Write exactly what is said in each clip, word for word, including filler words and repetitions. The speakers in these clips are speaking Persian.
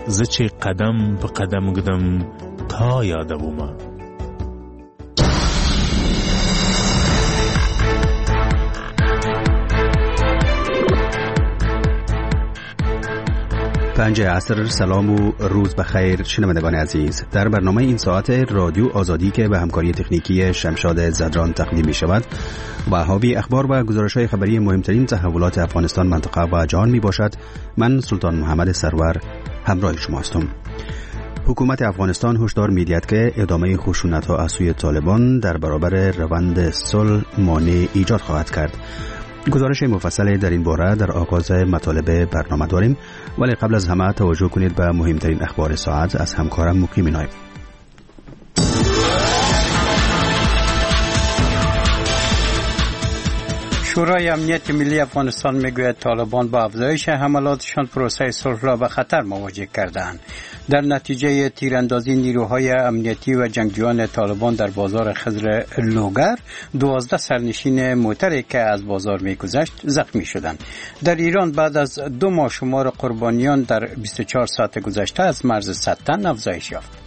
زچه قدم به قدم گدم تا یاده بوما. پنج عصر. سلام و روز بخیر شنوندگان عزیز. در برنامه این ساعت رادیو آزادی که به همکاری تکنیکی شمشاد زدران تقدیم می شود و حاوی اخبار و گزارش‌های خبری مهمترین تحولات افغانستان، منطقه و جهان می باشد، من سلطان محمد سرور همراه شما هستم. حکومت افغانستان هشدار می‌دهد که ادامه خشونت‌ها از سوی طالبان در برابر روند صلح مانع ایجاد خواهد کرد. گزارش مفصل در این باره در آغاز مطالب برنامه داریم، ولی قبل از همه توجه کنید به مهمترین اخبار ساعت از همکارم مقیم نایب. شورای امنیت ملی افغانستان میگوید طالبان با افزایش حملاتشان پروسه صلح را به خطر مواجه کردند. در نتیجه تیراندازی نیروهای امنیتی و جنگجویان طالبان در بازار خضر لوگر، دوازده سرنشین موتری که از بازار میگذشت زخمی شدند. در ایران بعد از دو ماه شمار قربانیان در بیست و چهار ساعت گذشته از مرز صد تن افزایش یافت.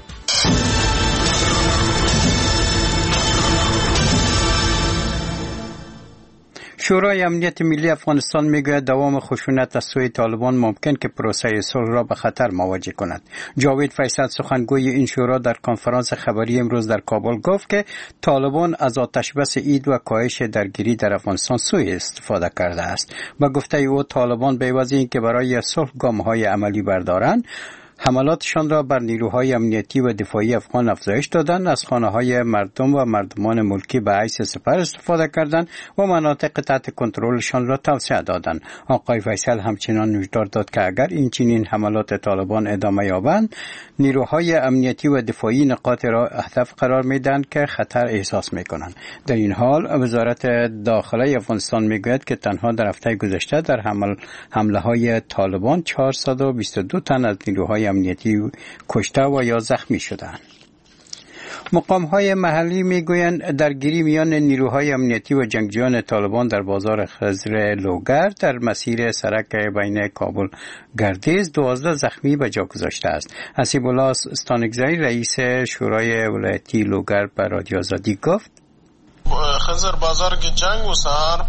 شورای امنیت ملی افغانستان میگوید دوام خشونت از سوی طالبان ممکن که پروسه صلح را به خطر مواجه کند. جاوید فیصل سخنگوی این شورا در کنفرانس خبری امروز در کابل گفت که طالبان از آتش بس عید و کاهش درگیری در افغانستان سوء استفاده کرده است. با گفته او طالبان به عوض اینکه برای صلح گام‌های عملی بردارند، حملاتشان را بر نیروهای امنیتی و دفاعی افغان افزایش دادند، از خانه‌های مردم و مردمان ملکی به حیث سپر استفاده کردند و مناطق تحت کنترلشان را توسعه دادند. آقای فیصل همچنان هشدار داد که اگر این چنین حملات طالبان ادامه یابند، نیروهای امنیتی و دفاعی نقاط را هدف قرار میدهند که خطر احساس میکنند. در این حال وزارت داخله افغانستان میگوید که تنها در هفته گذشته در حمل حمله های طالبان چهارصد و بیست و دو تن از نیروهای امنیتی کشته و یا زخمی شدند. مقام‌های محلی میگویند درگیری میان نیروهای امنیتی و جنگجویان طالبان در بازار خضر لوگر در مسیر سرک بین کابل گردیز دوازده زخمی به جا گذاشته است. حسیب الله استانگزایی رئیس شورای ولایتی لوگر به رادیو آزادی گفت خضر بازار که جنگ و سهار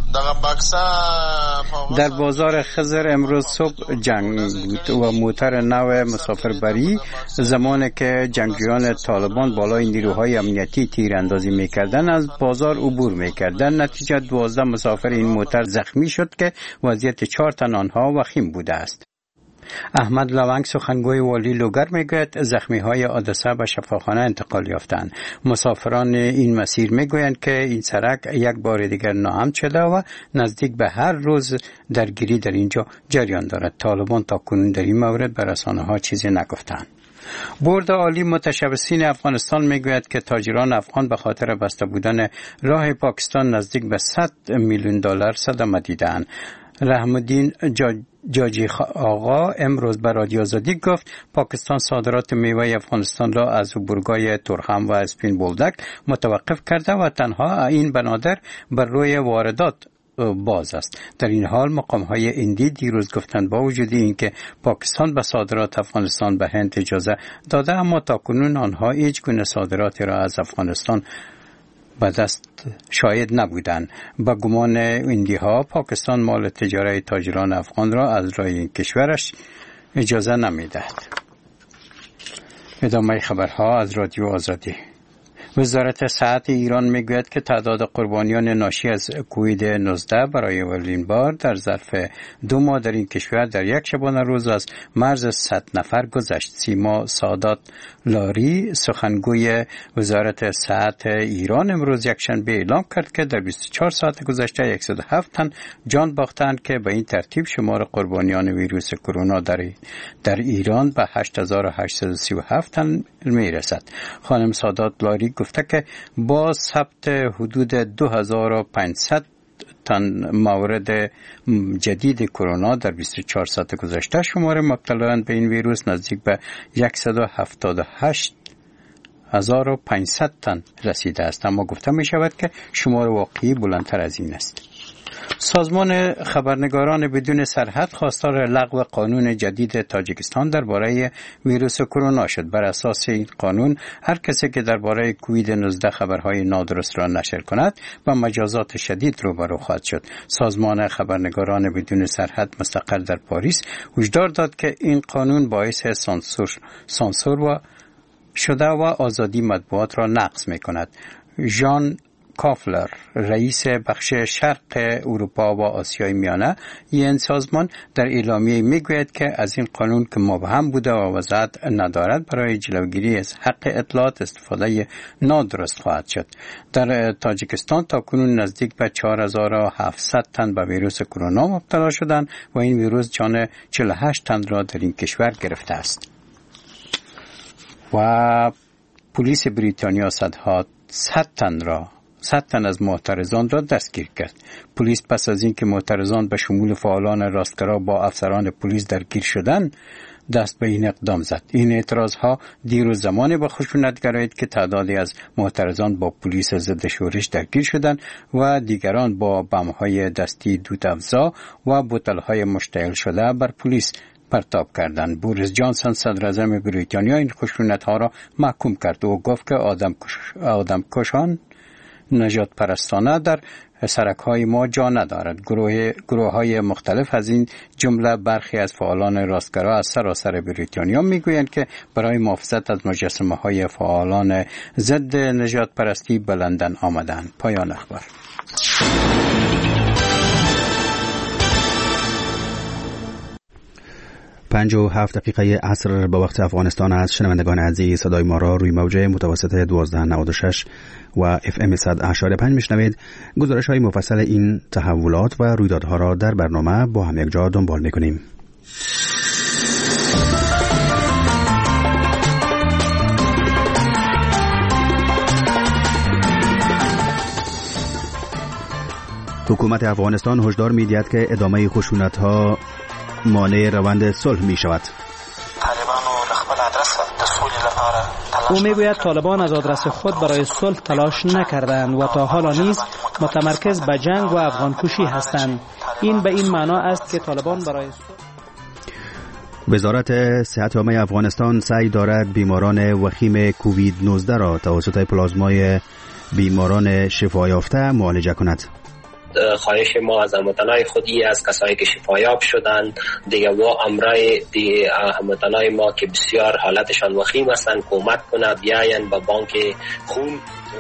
در بازار خضر امروز صبح جنگ بود و موتر نو مسافربری زمانی که جنگجویان طالبان بالای نیروهای امنیتی تیراندازی میکردن از بازار عبور میکردن. نتیجه دوازده مسافر این موتر زخمی شد که وضعیت چهار تن آنها وخیم بوده است. احمد لونگ سخنگوی والی لوگر میگوید زخمی‌های حادثه به شفاخانه انتقال یافتند. مسافران این مسیر میگویند که این سرک یک بار دیگر ناامن شده و نزدیک به هر روز درگیری در اینجا جریان دارد. طالبان تاکنون در این مورد به رسانه‌ها چیزی نگفتند. بورد عالی متشبثین افغانستان میگوید که تاجران افغان به خاطر بسته بودن راه پاکستان نزدیک به صد میلیون دلار صدمه دیدند. رحم الدین جاجی آقا امروز به رادیو آزادی گفت پاکستان صادرات میوه افغانستان را از بورگای تورخم و اسپین بولدک متوقف کرده و تنها این بنادر بر روی واردات باز است. در این حال مقام‌های هندی دیروز گفتند با وجود اینکه پاکستان به صادرات افغانستان به هند اجازه داده، اما تاکنون آنها هیچ گونه صادراتی را از افغانستان به دست شاید نبودند. با گمان هندی ها پاکستان مال تجاری تاجران افغان را از راه این کشورش اجازه نمیدهد. ادامه خبرها از رادیو آزادی. وزارت صحت ایران میگوید که تعداد قربانیان ناشی از کووید نوزده برای اولین بار در ظرف دو ماه در این کشور در یک شبانه روز از مرز صد نفر گذشت. سیما سادات لاری سخنگوی وزارت صحت ایران امروز یکشنبه اعلام کرد که در بیست و چهار ساعت گذشته صد و هفت تن جان باختند که به این ترتیب شمار قربانیان ویروس کرونا در در ایران به هشت هزار و هشتصد و سی و هفت تن میرسد. خانم سادات لاری گفته که با ثبت حدود دو هزار و پانصد تن مورد جدید کرونا در بیست و چهار ساعت گذشته شمار مبتلایان به این ویروس نزدیک به صد و هفتاد و هشت هزار و پانصد تن رسیده است، اما گفته می شود که شمار واقعی بلندتر از این است. سازمان خبرنگاران بدون سرحد خواستار لغو قانون جدید تاجیکستان درباره ویروس کرونا شد. بر اساس این قانون هر کسی که درباره کووید نوزده خبرهای نادرست را نشر کند با مجازات شدید روبرو خواهد شد. سازمان خبرنگاران بدون سرحد مستقر در پاریس هشدار داد که این قانون باعث سانسور سانسور و شده و آزادی مطبوعات را نقض می کند. ژان کافلر رئیس بخش شرق اروپا و آسیای میانه این سازمان در اعلامیه میگوید که از این قانون که مبهم بوده و وضاحت ندارد برای جلوگیری از حق اطلاعات استفاده نادرست خواهد شد. در تاجیکستان تاکنون نزدیک به چهار هزار و هفتصد تن به ویروس کرونا مبتلا شدند و این ویروس جان چهل و هشت تن را در این کشور گرفته است. و پلیس بریتانیا صدها صد تن را صد تن از معترضان را دستگیر کرد. پلیس پس از اینکه معترضان به شمول فعالان راستگرا با افسران پلیس درگیر شدند دست به این اقدام زد. این اعتراضها دیروز زمانی به خشونت گرایید که تعدادی از معترضان با پلیس ضد شورش درگیر شدند و دیگران با بم‌های دستی دودافزا و بوتل‌های مشتعل شده بر پلیس پرتاب کردند. بوریس جانسون صدر اعظم بریتانیا این خشونت‌ها را محکوم کرد و گفت که آدم کش... آدم کشان نجات پرستانه در سرک‌های ما جا ندارد. گروه گروه‌های مختلف از این جمله برخی از فعالان راستگرا از سراسر بریتانیا میگویند که برای محافظت از مجسمه‌های فعالان ضد نجات پرستی به لندن آمدند. پایان اخبار. پنج و هفت دقیقه عصر به وقت افغانستان است. شنوندگان عزیز صدای ما را روی موج متوسط دوازده نود و شش و اف ام صد و پنج میشنوید. گزارش های مفصل این تحولات و رویدادها را در برنامه با هم یک جا دنبال میکنیم. حکومت افغانستان هشدار می‌دهد که ادامه خشونت‌ها مانع روند صلح می شود. او میگوید طالبان از آدرس خود برای صلح تلاش نکردند و تا حالا نیز متمرکز به جنگ و افغان کشی هستند. این به این معنا است که طالبان برای صلح. وزارت صحت عامه افغانستان سعی دارد بیماران وخیم کووید نوزده را توسط پلازمای بیماران شفایافته معالجه کند. خواهش ما از هموطنای خودی از کسایی که شفایاب شدن دیگه و امرای دی هموطنای ما که بسیار حالتشان وخیم هستند کمک کنه بیاین با بانک خون.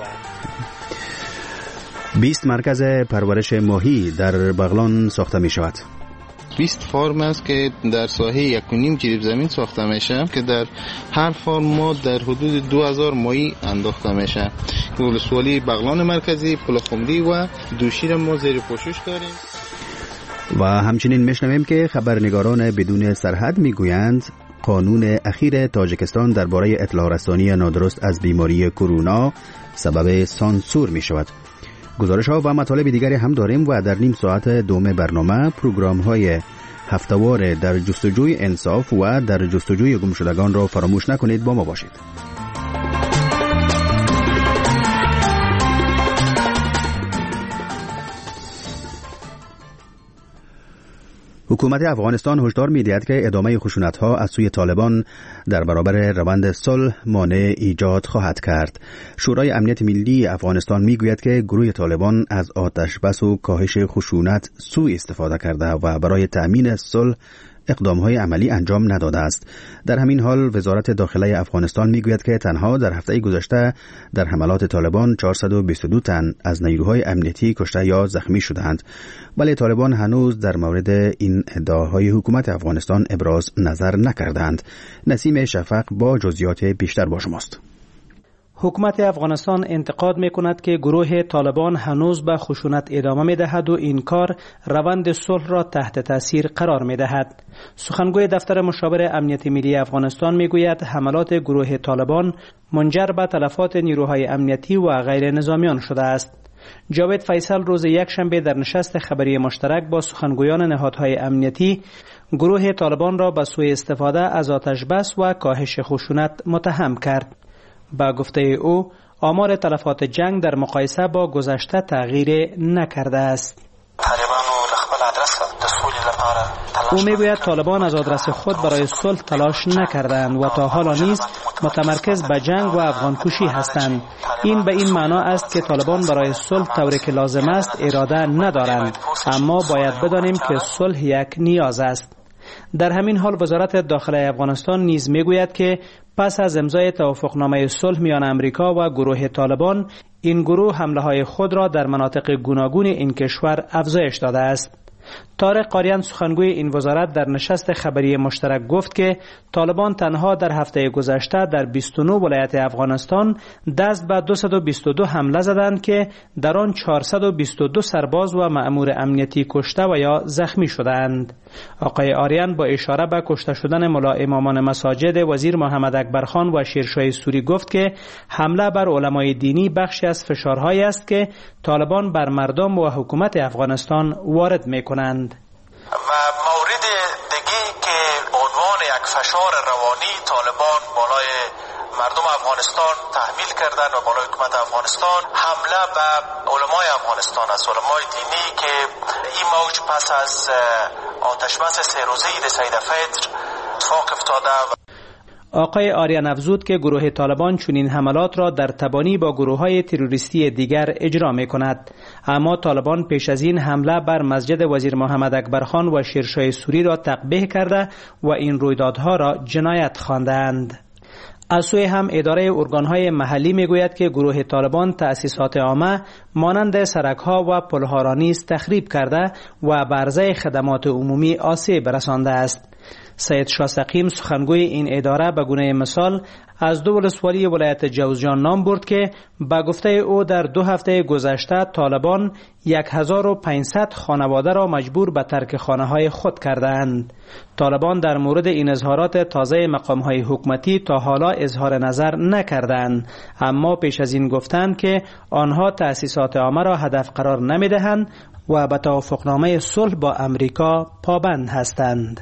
بیست مرکز پرورش ماهی در بغلان ساخته می شود. بیست فارم است که در ساحه یک و نیم جریب زمین ساخته میشه که در هر فارم ما در حدود دو هزار ماهی انداخته میشه. ولسوالی بغلان مرکزی، پلخمری و دوشیر ما زیر پوشش داریم. و همچنین میشنویم که خبرنگاران بدون سرحد میگویند قانون اخیر تاجیکستان درباره اطلاع رسانی نادرست از بیماری کرونا سبب سانسور می شود. گزارش ها و مطالب دیگری هم داریم و در نیم ساعت دوم برنامه پروگرام های هفته‌وار در جستجوی انصاف و در جستجوی گمشدگان را فراموش نکنید. با ما باشید. حکومت افغانستان هشدار می‌دهد که ادامه خشونت‌ها از سوی طالبان در برابر روند صلح مانع ایجاد خواهد کرد. شورای امنیت ملی افغانستان می‌گوید که گروه طالبان از آتش بس و کاهش خشونت سوء استفاده کرده و برای تأمین صلح اقدام‌های عملی انجام نداده است. در همین حال وزارت داخله افغانستان میگوید که تنها در هفته گذشته در حملات طالبان چهارصد و بیست و دو تن از نیروهای امنیتی کشته یا زخمی شدند، ولی طالبان هنوز در مورد این ادعاهای حکومت افغانستان ابراز نظر نکردند. نسیم شفق با جزئیات بیشتر با شماست. حکومت افغانستان انتقاد می‌کند که گروه طالبان هنوز به خشونت ادامه می‌دهد و این کار روند صلح را تحت تاثیر قرار می‌دهد. سخنگوی دفتر مشاور امنیت ملی افغانستان می‌گوید حملات گروه طالبان منجر به تلفات نیروهای امنیتی و غیر نظامیان شده است. جاوید فیصل روز یکشنبه در نشست خبری مشترک با سخنگویان نهادهای امنیتی گروه طالبان را به سوء استفاده از آتش بس و کاهش خشونت متهم کرد. با گفته او آمار تلفات جنگ در مقایسه با گذشته تغییر نکرده است. طالبان او میگوید طالبان از آدرس خود برای صلح تلاش نکردند و تا حالا نیز متمرکز به جنگ و افغان کشی هستند. این به این معنا است که طالبان برای صلح طوری که لازم است اراده ندارند، اما باید بدانیم که صلح یک نیاز است. در همین حال وزارت داخلی افغانستان نیز میگوید که پس از امضای توافقنامه صلح میان امریکا و گروه طالبان، این گروه حمله های خود را در مناطق گوناگون این کشور افزایش داده است. طارق قاریان سخنگوی این وزارت در نشست خبری مشترک گفت که طالبان تنها در هفته گذشته در بیست و نه ولایت افغانستان دست به دویست و بیست و دو حمله زدند که در آن چهارصد و بیست و دو سرباز و مأمور امنیتی کشته و یا زخمی شدند. آقای آریان با اشاره به کشته شدن ملا امامان مساجد وزیر محمد اکبر خان و شیرشاه سوری گفت که حمله بر علمای دینی بخشی از فشارهایی است که طالبان بر مردم و حکومت افغانستان وارد می‌کنند. و مورد دیگه که به عنوان یک فشار روانی طالبان بالای مردم افغانستان تحمیل کردن و بالای حکومت افغانستان حمله به علمای افغانستان است، علمای دینی که این موج پس از آتشبس سه روزه عید سید فطر اتفاق افتاده. آقای آریان افزود که گروه طالبان چنین حملات را در تبانی با گروه‌های تروریستی دیگر اجرا می‌کند، اما طالبان پیش از این حمله بر مسجد وزیر محمد اکبر خان و شیرشاه سوری را تقبیح کرده و این رویدادها را جنایت خواندند. از سوی هم اداره ارگان‌های محلی میگوید که گروه طالبان تأسیسات عامه مانند سرک‌ها و پل‌ها را نیز تخریب کرده و به عرضه خدمات عمومی آسیب رسانده است. سید شاه سقیم سخنگوی این اداره به گونه مثال از دو ولسوالی ولایت جوزجان نام برد که به گفته او در دو هفته گذشته طالبان هزار و پانصد خانواده را مجبور به ترک خانه‌های خود کردند. طالبان در مورد این اظهارات تازه مقام‌های حکومتی تا حالا اظهار نظر نکردند، اما پیش از این گفتند که آنها تأسیسات عامه را هدف قرار نمی‌دهند و به توافقنامه صلح با امریکا پابند هستند.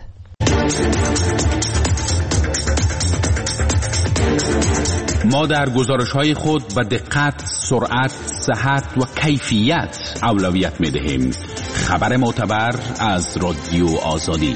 ما در گزارش‌های خود به دقت، سرعت، صحت و کیفیت اولویت می‌دهیم. خبر معتبر از رادیو آزادی.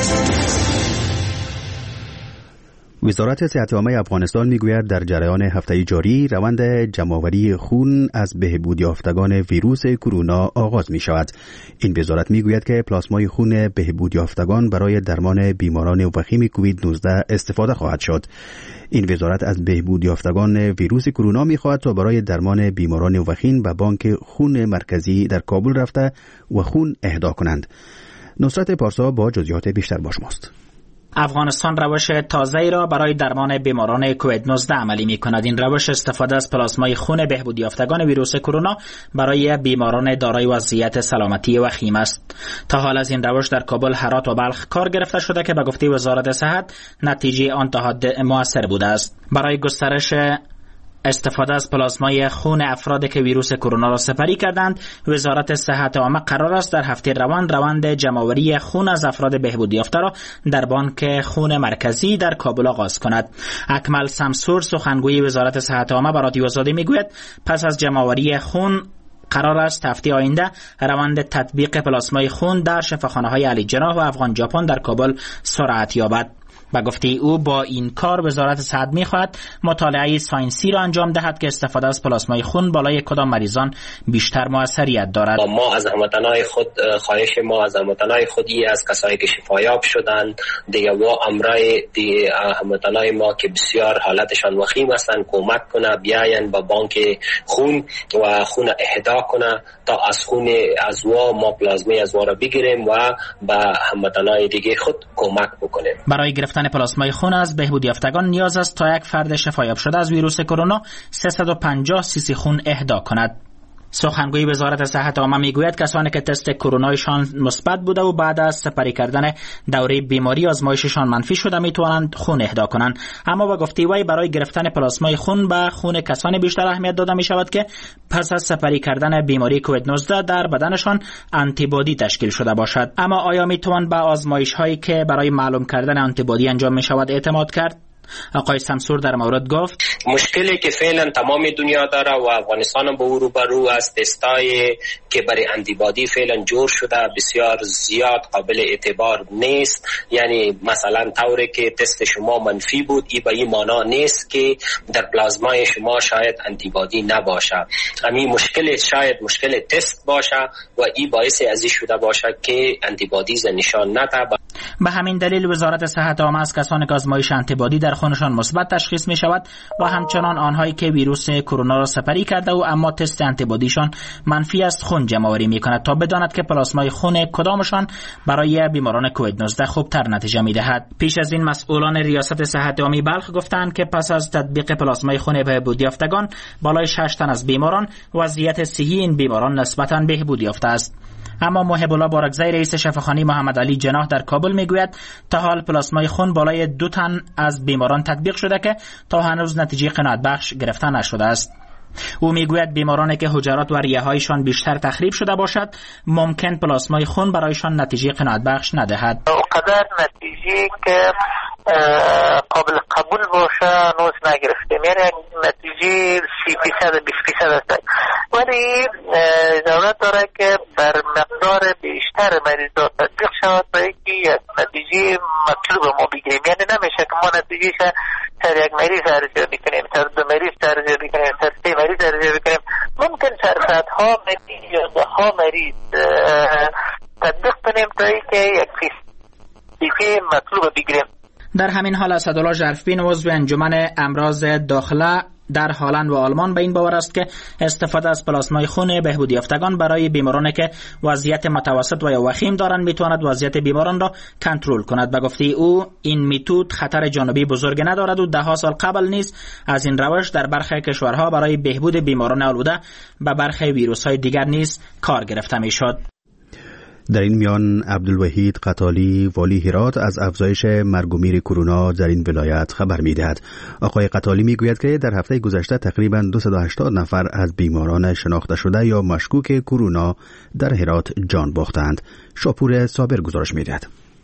وزارت صحت عامه افغانستان میگوید در جریان هفته جاری روند جمع‌آوری خون از بهبود یافتگان ویروس کرونا آغاز می شود. این وزارت میگوید که پلاسمای خون بهبود یافتگان برای درمان بیماران وخیم کووید نوزده استفاده خواهد شد. این وزارت از بهبود یافتگان ویروس کرونا میخواهد تا برای درمان بیماران وخیم به بانک خون مرکزی در کابل رفته و خون اهدا کنند. نصرت پارسا با جزئیات بیشتر با شماست. افغانستان روش تازه‌ای را برای درمان بیماران کووید نوزده عملی می‌کند. این روش استفاده از پلاسمای خون بهبود یافتگان ویروس کرونا برای بیماران دارای وضعیت سلامتی وخیم است. تا حال از این روش در کابل، هرات و بلخ کار گرفته شده که به گفته وزارت صحت نتیجه آن تا حد مؤثر بوده است. برای گسترش استفاده از پلاسمای خون افرادی که ویروس کرونا را سپری کردند، وزارت صحت عامه قرار است در هفته روان روند جمع‌آوری خون از افراد بهبود یافته را در بانک خون مرکزی در کابل آغاز کند. اکمل سمسور سخنگوی وزارت صحت عامه به رادیو آزادی میگوید پس از جمع‌آوری خون قرار است هفته آینده روند تطبیق پلاسمای خون در شفاخانه‌های علی جناح و افغان ژاپن در کابل سرعت یابد. با گفته او با این کار وزارت صحت می‌خواهد مطالعه ساینسی را انجام دهد که استفاده از پلاسمای خون بالای کدام مریضان بیشتر موثریت دارد. ما از هموطنان خود خواهش ما از هموطنان خودی از کسایی که شفایاب شدند دیگه و امرای دی هموطنان ما که بسیار حالتشان وخیم هستند کمک کنه بیاین با بانک خون و خون اهدا کنه تا از خون از وا ما پلازمای از وا را بگیریم و به هموطنان دیگه خود کمک بکنیم. برای گرفتن پلاسمای خون از بهبود یافتگان نیاز است تا یک فرد شفایاب شده از ویروس کرونا سیصد و پنجاه سی سی خون اهدا کند. سخنگوی وزارت صحت عامه میگوید کسانی که تست کرونایشان مثبت بوده و بعد از سپری کردن دوره بیماری آزمایششان منفی شده میتوانند خون اهدا کنند، اما با گفته وی برای گرفتن پلاسمای خون به خون کسانی بیشتر اهمیت داده می شود که پس از سپری کردن بیماری کووید نوزده در بدنشان آنتیبادی تشکیل شده باشد. اما آیا میتوان به آزمایش هایی که برای معلوم کردن آنتیبادی انجام می شود اعتماد کرد؟ آقای سمسور در مورد گفت مشکلی که فعلا تمام دنیا داره و افغانستان با او روبرو است، تستای که برای انتیبادی فعلا جور شده بسیار زیاد قابل اعتبار نیست. یعنی مثلا طوری که تست شما منفی بود، این به این معنا نیست که در پلازمای شما شاید انتیبادی نباشه. همین مشکل شاید مشکل تست باشه و این باعث ازی شده باشه که انتیبادی نشان نده. به همین دلیل وزارت صحت عامه از کسانی که آزمایش انتیبادی در خونشان مثبت تشخیص می شود و همچنان آنهایی که ویروس کرونا را سپری کرده و اما تست انتیبادیشان منفی است خون جمع آوری می کند تا بداند که پلاسمای خون کدامشان برای بیماران کووید نوزده خوبتر نتیجه می دهد. پیش از این مسئولان ریاست صحت عامه بلخ گفتند که پس از تطبیق پلاسمای خون بهبود یافتگان بالای شش تن از بیماران وضعیت صحی این بیماران نسبتاً بهبود یافته است. اما محب الله بارکزی رئیس شفاخانه محمد علی جناح در کابل میگوید تا حال پلاسمای خون بالای دو تن از بیماران تطبیق شده که تا هنوز نتیجه قناعت بخش گرفته نشده است. او میگوید بیمارانی که حجرات و ریه‌هایشان بیشتر تخریب شده باشد ممکن پلاسمای خون برایشان نتیجه قناعت بخش ندهد. اونقدر نتیجه که قابل قبول باشه هنوز نگرفتیم، یعنی نتیجه سی فیصد بیست فیصد است، ولی ضرورت داره که بر مقدار بیشتر مریضات تطبیق شود تا اینکه یک نتیجه مطلوب ما بگیریم. یعنی نمیشه که ما نتیجه سر یک مریض ارزیابی کنیم، سر دو مریض ارزیابی کنیم، سر سه مریض ارزیابی کنیم. ممکن سر صدها مریض یا دهها مریض تطبیق کنیم تا اینکه یک فیصد مطلوب بگیریم. در همین حال اسدالله ژرفبین عضو انجمن امراض داخله در هلند و آلمان به این باور است که استفاده از پلاسمای خون بهبود یافتگان برای بیمارانی که وضعیت متوسط و یا وخیم دارند میتواند وضعیت بیماران را کنترل کند. به گفته او این میتود خطر جانبی بزرگ ندارد و ده ها سال قبل نیز از این روش در برخی کشورها برای بهبود بیماران آلوده به برخی ویروس‌های دیگر نیز کار گرفته میشد. در این میان عبدالوحید قتالی والی هرات از افزایش مرگ و میر کرونا در این ولایت خبر می‌دهد. آقای قتالی میگوید که در هفته گذشته تقریباً دویست و هشتاد نفر از بیماران شناخته شده یا مشکوک کرونا در هرات جان باختند. شاپور صابر گزارش می‌دهد.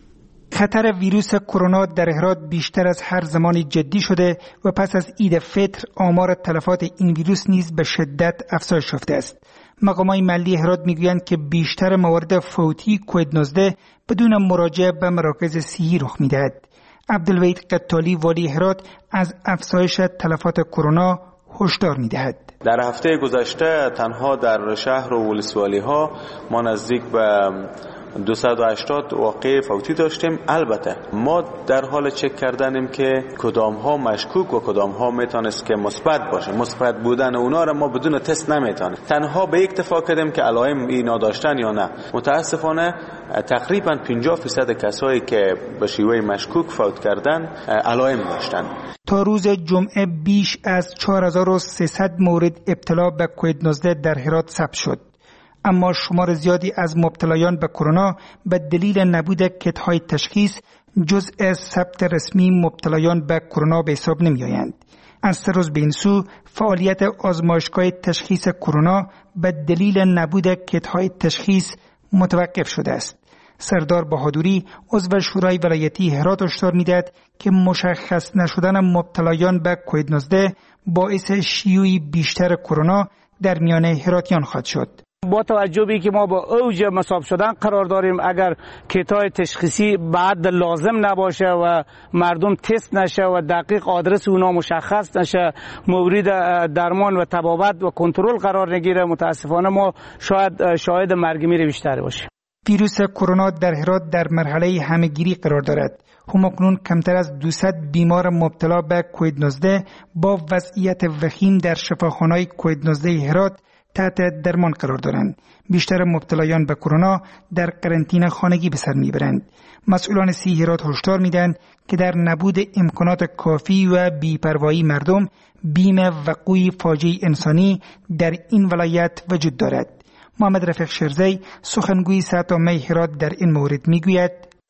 خطر ویروس کرونا در هرات بیشتر از هر زمانی جدی شده و پس از عید فطر آمار تلفات این ویروس نیز به شدت افزایش یافته است. مقامات محلی هرات میگویند که بیشتر موارد فوتی کووید نوزده بدون مراجعه به مراکز صحی رخ میدهد. عبدالوحید قتالی والی هرات از افزایش تلفات کرونا هشدار میدهد. در هفته گذشته تنها در شهر و ولسوالی ها ما نزدیک به دویست و هشتاد واقعه فوتی داشتیم. البته ما در حال چک کردنیم که کدام ها مشکوک و کدام ها میتونست که مثبت باشه. مثبت بودن اونا را ما بدون تست نمیتونیم. تنها به اکتفا کردیم که علائم اینا داشتن یا نه. متاسفانه تقریبا پنجاه درصد کسایی که به شیوه مشکوک فوت کردن علائم داشتن. تا روز جمعه بیش از چهار هزار و سیصد مورد ابتلا به کووید نوزده در هرات ثبت شد. اما شمار زیادی از مبتلایان به کرونا به دلیل نبود کیت‌های تشخیص جزء ثبت رسمی مبتلایان به کرونا به حساب نمی آیند. از سه روز به این سو فعالیت آزمایشگاه تشخیص کرونا به دلیل نبود کیت‌های تشخیص متوقف شده است. سردار بهادوری عضو شورای ولایتی هرات هشدار می‌دهد که مشخص نشدن مبتلایان به کووید نوزده باعث شیوع بیشتر کرونا در میان هراتیان خواهد شد. با توجه به که ما با اوج مصاب شدن قرار داریم، اگر کیت‌های تشخیصی بعد لازم نباشه و مردم تست نشه و دقیق آدرس اونا مشخص نشه، مورد درمان و تبابت و کنترل قرار نگیره، متاسفانه ما شاید شاهد مرگ میر بیشتری باشیم. ویروس کرونا در هرات در مرحله همه‌گیری قرار دارد. همکنون کمتر از دویست بیمار مبتلا به کووید نوزده با وضعیت وخیم در شفاخانه‌های کووید نوزده هرات تحت درمان قرار دارند. بیشتر مبتلایان به کرونا در قرنطینه خانگی به سر میبرند. مسئولان صحی هرات هشدار میدن که در نبود امکانات کافی و بی‌پروایی مردم، بیم وقوع فاجعه انسانی در این ولایت وجود دارد. محمد رفیق شرزی سخنگوی صحت عامه هرات در این مورد میگوید: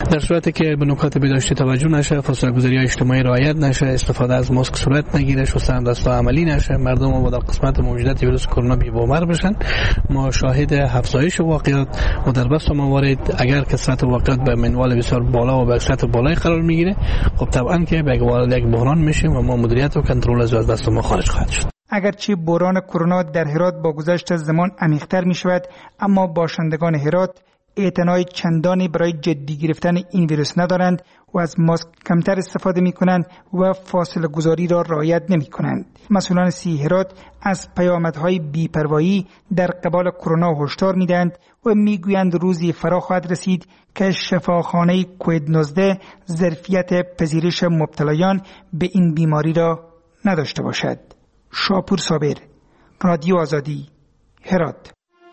در صورتی که به نکات بهداشتی توجه نشه، فاصله گذاری اجتماعی رعایت نشه، استفاده از ماسک صورت نگیره، شستن دست‌ها عملی نشه، مردم ما در قسمت موجودیت ویروس کرونا بی باور بشن، ما شاهد افزایش واقعیات و در بس موارد اگر کثرت واقعیات به منوال بسیار بالا و به سطح بالای قرار میگیره، خب طبعا که به یک بحران میشیم و ما مدیریت و کنترل از دست ما خارج خواهد شد. اگرچه بحران کرونا در هرات با گذشت زمان عمیق‌تر می شود، اما باشندگان هرات اعتنای چندانی برای جدی گرفتن این ویروس ندارند و از ماسک کمتر استفاده می کنند و فاصله گذاری را رعایت نمی کنند. مسئولان صحی هرات از پیامدهای بی‌پروایی در قبال کرونا هشدار می دهند و می گویند روزی فرا خواهد رسید که شفاخانه کووید نوزده ظرفیت پذیرش مبتلایان به این بیماری را نداشته باشد. شاپور صابر، رادیو آزادی، هرات.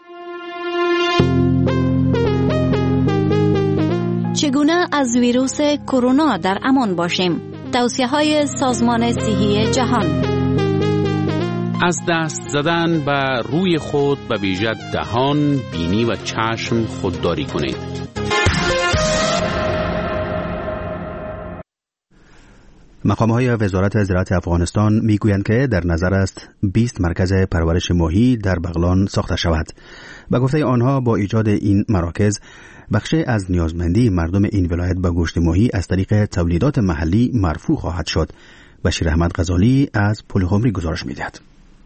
چگونه از ویروس کرونا در امان باشیم؟ توصیه‌های سازمان صحی جهان. از دست زدن به روی خود به ویژه دهان، بینی و چشم خودداری کنید. مقام‌های وزارت زراعت افغانستان میگویند که در نظر است بیست مرکز پرورش ماهی در بغلان ساخته شود. به گفته آنها با ایجاد این مراکز بخشی از نیازمندی مردم این ولایت به گوشت ماهی از طریق تولیدات محلی مرفوع خواهد شد. بشیر احمد غزالی از پلخمری گزارش می‌دهد.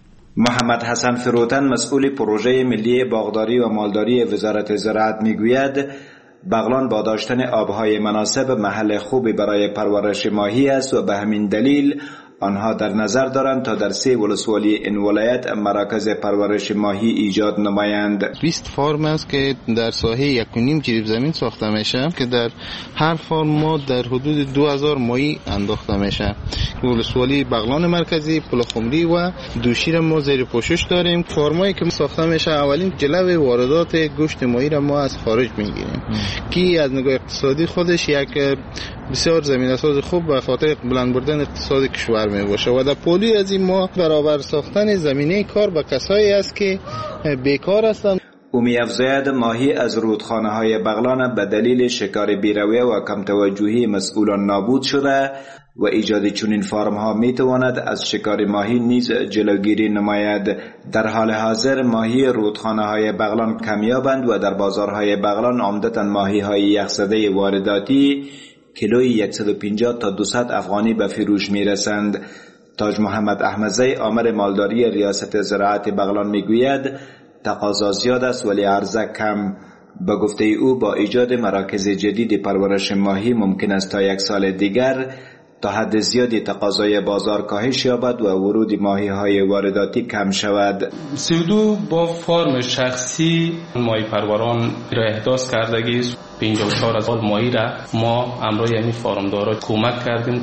محمد حسن فروتن مسئول پروژه ملی باغداری و مالداری وزارت زراعت میگوید بغلان با داشتن آبهای مناسب محل خوبی برای پرورش ماهی است و به همین دلیل آنها در نظر دارند تا در سه ولسوالی این ولایت مراکز پرورش ماهی ایجاد نمایند. بیست فارم است که در ساحه یک و نیم جریب زمین ساخته میشه که در هر فارم ما در حدود دو هزار ماهی انداخته میشه. ولسوالی بغلان مرکزی، پلخمری و دوشیر ما زیر پوشش داریم. فارمایی که ساخته میشه اولین جلو واردات گوشت ماهی را ما از خارج میگیریم که از نگاه اقتصادی خودش یک بسیار زمینه ساز خوب به خاطر بلند بردن اقتصاد کشور می باشه و در پولی از این ما برابر ساختن زمینه کار به کسایی است که بیکار هستند. او می افزاید ماهی از رودخانه های بغلان به دلیل شکار بیرویه و کم توجهی مسئولان نابود شده و ایجاد چنین فارم ها می تواند از شکار ماهی نیز جلوگیری نماید. در حال حاضر ماهی رودخانه های بغلان کمیابند و در بازارهای بغلان عمدتاً ماهی های یخزده وارداتی کیلوی صد و پنجاه تا دویست افغانی به فروش می رسند. تاج محمد احمدزی آمر مالداری ریاست زراعت بغلان می گوید تقاضا زیاد است ولی عرضه کم. به گفته او با ایجاد مراکز جدید پرورش ماهی ممکن است تا یک سال دیگر تا حد زیادی تقاضای بازار کاهش یابد و ورود ماهی های وارداتی کم شود. سی و دو با فرم شخصی ماهی پروران را احداث کردگی پنجاه و چهار هزار ماهی را ما امروز یعنی فارمدارا کمک کردیم.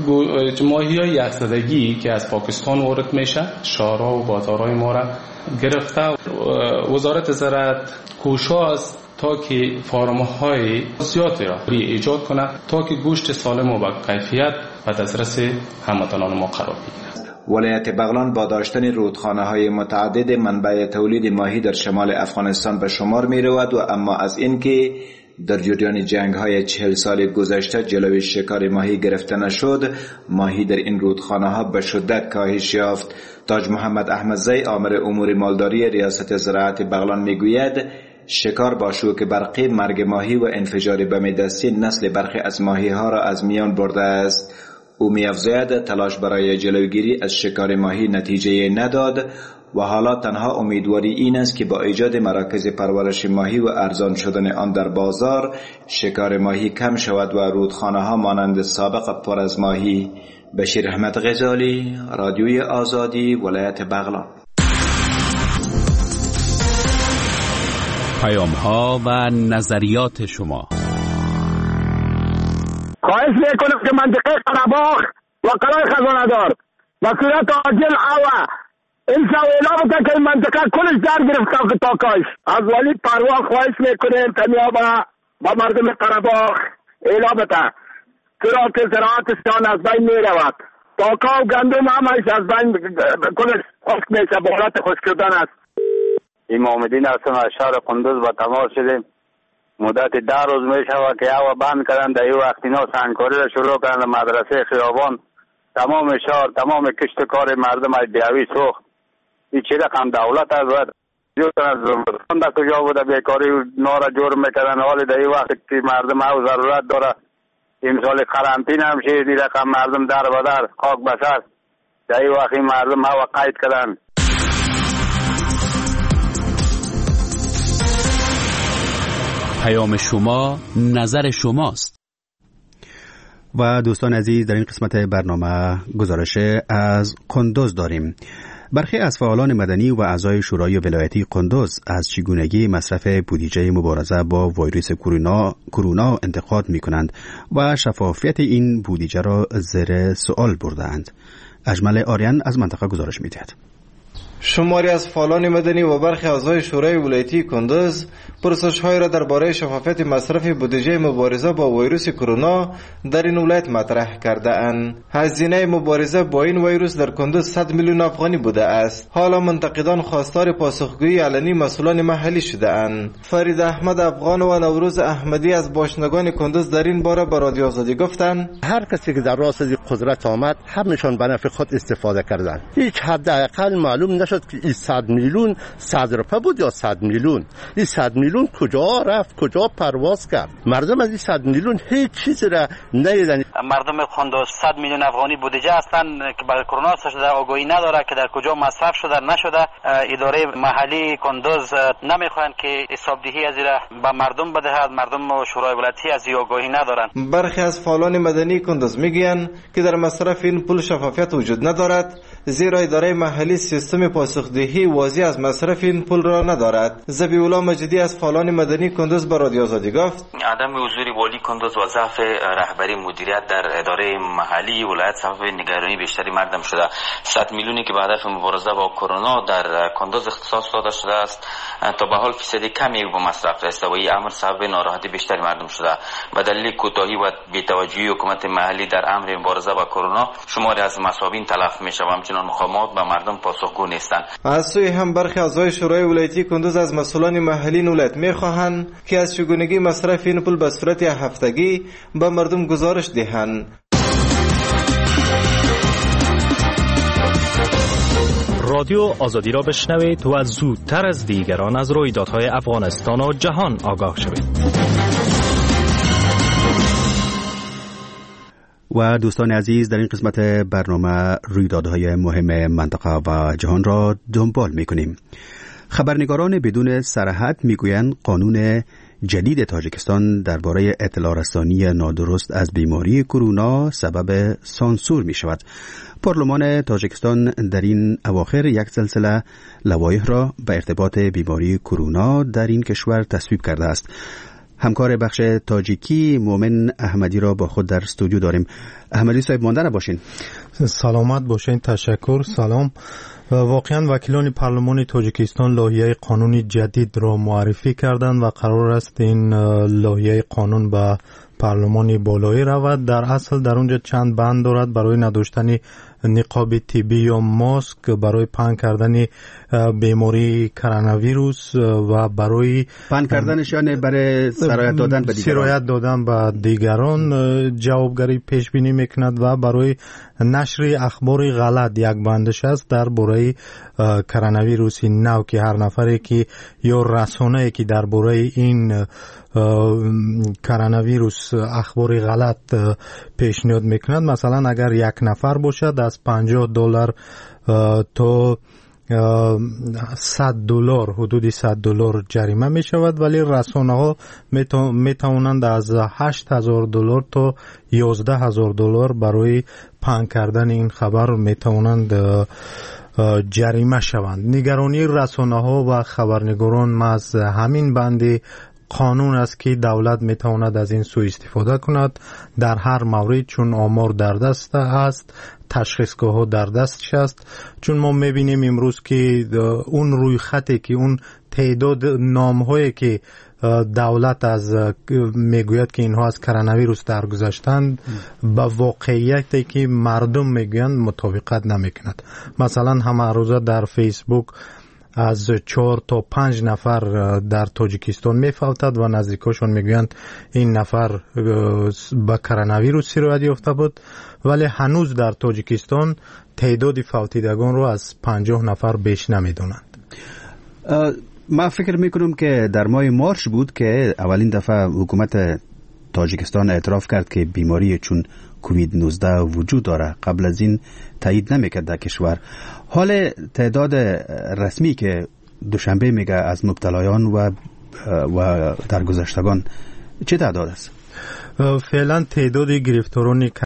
ماهی های یخزدگی که از پاکستان وارد میشه شارا و بازارهای ما را گرفته. وزارت زراعت کوشش است تا که فارم‌های زیادی را ایجاد کنه تا که گوشت سالم و با کیفیت و دسترس هموطنان ما قرار بگیرد. ولایت بغلان با داشتن رودخانه‌های متعدد منبع تولید ماهی در شمال افغانستان به شمار می رود و اما از اینکه در جریان جنگ‌های چهل سال گذشته جلوی شکار ماهی گرفته نشد، ماهی در این رودخانه‌ها به شدت کاهش یافت. تاج محمد احمدزی آمر امور مالداری ریاست زراعت بغلان میگوید شکار با شوک برقی مرگ ماهی و انفجار بم دستی نسل برخی از ماهی ها را از میان برده است. او می‌افزاید تلاش برای جلوگیری از شکار ماهی نتیجه نداد و حالا تنها امیدواری این است که با ایجاد مراکز پرورش ماهی و ارزان شدن آن در بازار شکار ماهی کم شود و رودخانه ها مانند سابق پر از ماهی. بشیر احمد غزالی، رادیوی آزادی، ولایت بغلان. پیام ها و نظریات شما. خواهش میکنم که منطقه قره‌باغ و قلعه خزانه‌دار به صورت عاجل او این اعلام بده که این منطقه کلش در گرفته که تاکاش از ولی پروا خواهش میکنیم تنیا با با مردم قره‌باغ اعلام بده چرا که زراعتشان از بین میرود. تاکا و گندم همش از بین کلش خشک میشه، به حالت خشک شدن است. امام الدین هستم از شهر قندوز با تماس شدیم مدت ده روز می شود که هوا بند کردن. در این وقت اینا سنگکاری را شروع کردن. مدرسه خیابان تمام شهر تمام کشت کار مردم از بیاوی سوخت. این چی رقم دولت از وقت زمستان در کجا بوده بیکاری نارا جور میکردن. حالی در این وقت که مردم او ضرورت داره امسال قرنطین هم شد. این رقم مردم در و در خاک بسر در این وقت مردم او قید کردن. پیام شما نظر شماست. و دوستان عزیز در این قسمت برنامه گزارش از قندوز داریم. برخی از فعالان مدنی و اعضای شورای ولایتی قندوز از چگونگی مصرف بودجه مبارزه با ویروس کرونا کرونا انتقاد می‌کنند و شفافیت این بودجه را زیر سوال برده‌اند. اجمل آریان از منطقه گزارش می‌دهد. شماری از فعالان مدنی و برخی اعضای شورای ولایتی کندوز پرسش‌های را درباره شفافیت مصرف بودجه مبارزه با ویروس کرونا در این ولایت مطرح کرده‌اند. هزینه مبارزه با این ویروس در کندوز صد میلیون افغانی بوده است. حالا منتقدان خواستار پاسخگویی علنی مسئولان محلی شده‌اند. فرید احمد افغان و نوروز احمدی از باشندگان کندوز در این باره با رادیو آزادی گفتند هر کسی که در راست قدرت آمد همشون به نفع خود استفاده کردند. هیچ حداقل معلوم نشد که این صد میلیون صد روپه بود یا صد میلیون. این صد میلیون کجا رفت، کجا پرواز کرد؟ مردم از این صد میلیون هیچ چیزی را ندیدن. مردم کندوز صد میلیون افغانی بودجه هستند که برای کرونا شده آگاهی نداره که در کجا مصرف شده نشده. اداره محلی کندوز نمیخواهند که حسابدهی از این به مردم بدهد. مردم و شورای ولایتی از این آگاهی ندارند. برخی از فعالان مدنی کندوز میگویند که در مصرف این پول شفافیت وجود ندارد، زیرا اداره محلی سیستم پاسخدهی واضح از مصرف این پول را ندارد. ذبیح‌الله مجیدی از فعالان مدنی کندوز با رادیو آزادی گفت عدم حضور والی کندوز و ضعف رهبری مدیریت در اداره محلی ولایت سبب نگرانی بیشتری مردم شده. صد میلیونی که به هدف مبارزه با کرونا در کندوز اختصاص داده شده است تا به حال فیصد کمی به مصرف رسیده و این امر سبب ناراحتی بیشتری مردم شده. به دلیل کوتاهی و بی‌توجهی حکومت محلی در امر مبارزه با کرونا شماری از مصابین تلف می‌شوند، همچنین مقامات به مردم پاسخگو نیستند. از سوی هم برخی اعضای شورای ولایتی کندوز از مسئولان محلی ولایت می‌خواهند که از چگونگی مصرف این پول به صورت هفتگی به مردم گزارش دهند. رادیو آزادی را بشنوید و زودتر از دیگران از رویدادهای افغانستان و جهان آگاه شوید. و دوستان عزیز در این قسمت برنامه رویدادهای مهم منطقه و جهان را دنبال می‌کنیم. خبرنگاران بدون سرحد میگویند قانون جدید تاجیکستان درباره اطلاع رسانی نادرست از بیماری کرونا سبب سانسور می شود. پارلمان تاجیکستان در این اواخر یک سلسله لوایح را به ارتباط بیماری کرونا در این کشور تصویب کرده است. همکار بخش تاجیکی مومن احمدی را با خود در استودیو داریم. احمدی صاحب مانده نباشین. سلامت باشین. تشکر. سلام. واقعا وکیلان پارلمان تاجیکستان لایحه قانونی جدید را معرفی کردند و قرار است این لایحه قانون به پارلمان بالایی رود. در اصل در اونجا چند بند دارد برای نداشتن نقاب طبی یا ماسک، برای پنهان کردن بیماری کرونا ویروس و برای پنهان کردنش یعنی برای سرایت دادن به دیگران سرایت دادن به دیگران جوابگری پیش بینی میکند و برای نشر اخبار غلط یک بندش است درباره کرونا ویروس نو که هر نفری که یا رسانه‌ای که درباره این کرونا ویروس اخبار غلط پیشنهاد میکند، مثلا اگر یک نفر باشد از پنجاه دلار تا صد دلار حدود صد دلار جریمه می شود، ولی رسانه ها می توانند از هشت هزار دلار تا یازده هزار دلار برای پنهان کردن این خبر می توانند جریمه شوند. نگرانی رسانه ها و خبرنگاران محض همین بندی قانون است که دولت می تواند از این سوء استفاده کند در هر مورد، چون آمار در دست است، تشخیصگاه ها در دستش است. چون ما می بینیم امروز که اون روی خطی که اون تعداد نام هایی که دولت از میگوید که اینها از کرونا ویروس درگذشتند با واقعیتی که مردم میگویند مطابقت نمیکند. مثلا همه روزه در فیسبوک از چهار تا پنج نفر در تاجیکستان میفوتد و نزدیکاشون میگویند این نفر به کرونا ویروس سیرویت یافته بود، ولی هنوز در تاجیکستان تعداد فوتیدگان رو از پنجاه نفر بیش نمیدونند. من فکر میکنم که در ماه مارچ بود که اولین دفعه حکومت تاجیکستان اعتراف کرد که بیماری چون کووید نوزده وجود داره. قبل از این تایید نمیکرد در کشور. حال تعداد رسمی که دوشنبه میگه از مبتلایان و و درگذشتگان چه تعداد است؟ فعلا تعداد گرفتاران